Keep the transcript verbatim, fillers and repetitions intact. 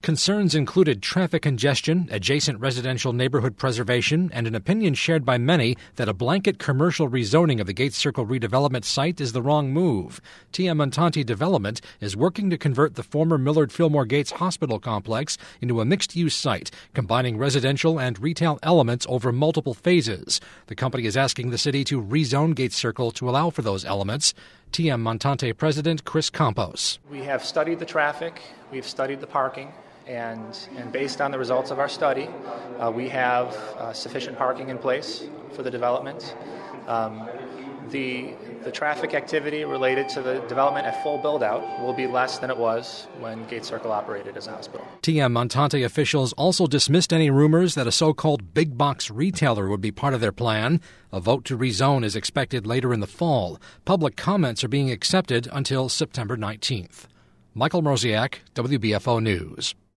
concerns included traffic congestion, adjacent residential neighborhood preservation, and an opinion shared by many that a blanket commercial rezoning of the Gates Circle redevelopment site is the wrong move. T M Montanti Development is working to convert the former Millard Fillmore Gates Hospital complex into a mixed-use site, combining residential and retail elements over multiple phases. The company is asking the city to rezone Gates Circle to allow for those elements. T M Montante President Chris Campos. We have studied the traffic, we've studied the parking, and, and based on the results of our study, uh, we have uh, sufficient parking in place for the development. Um, the, the traffic activity related to the development at full build-out will be less than it was when Gates Circle operated as a hospital. T M Montante officials also dismissed any rumors that a so-called big-box retailer would be part of their plan. A vote to rezone is expected later in the fall. Public comments are being accepted until September nineteenth. Michael Mroziak, W B F O News.